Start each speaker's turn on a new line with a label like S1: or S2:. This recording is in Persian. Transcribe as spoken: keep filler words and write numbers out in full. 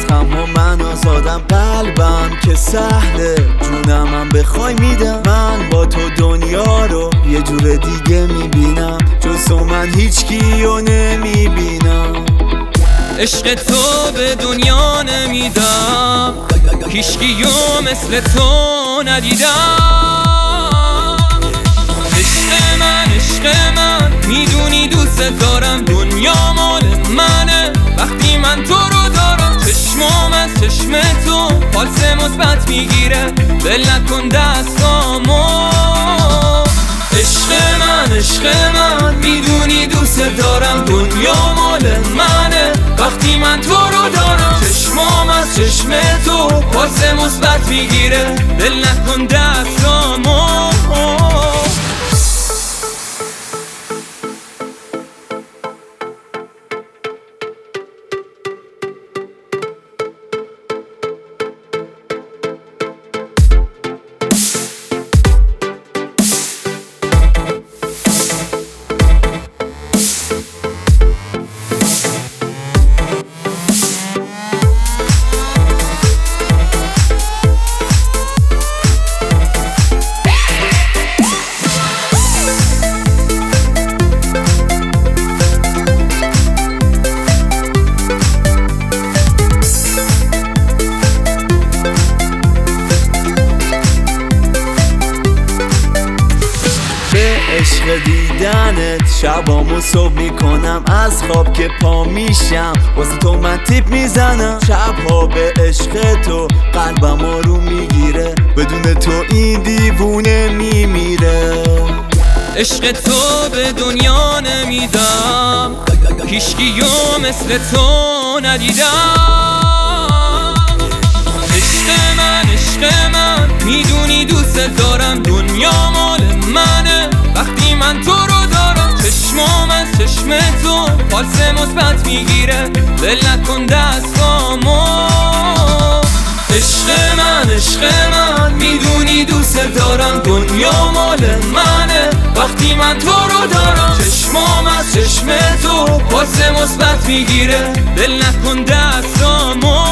S1: غم و من آزادم، قلبم که سهله، جونم هم بخوای میدم. من با تو دنیا رو یه جور دیگه میبینم، جز تو من هیچ کیو نمیبینم.
S2: عشق تو به دنیا نمیدم، هیچکیو مثل تو ندیدم. عشق من عشق من میدونی دوست دارم، دنیا مال منه وقتی من تو رو دارم. چشمام از چشم تو پالس مثبت میگیره، دل نکن دستامو. عشق من عشق من میدونی دوست دارم، دنیا مال منه وقتی من تو رو دارم. چشمام از چشم تو پالس مثبت میگیره، دل نکن دستامو.
S1: عشق دیدنت شبامو صبح میکنم، از خواب که پا میشم واسه تو من تیپ میزنم. شبها به عشق تو قلبم رو میگیره، بدون تو این دیوونه میمیره.
S2: عشق تو به دنیا نمیدم، هیچکیو مثل تو ندیدم. عشق من عشق من میدونی دوست دارم، دنیا مال منه وقتی من تو رو دارم. چشمام از چشم تو پالس مثبت میگیره، دل نکن دستامو. عشق من عشق من میدونی دوست دارم، دنیا مال منه وقتی من تو رو دارم. چشمام از چشم تو پالس مثبت میگیره، دل نکن دستامو.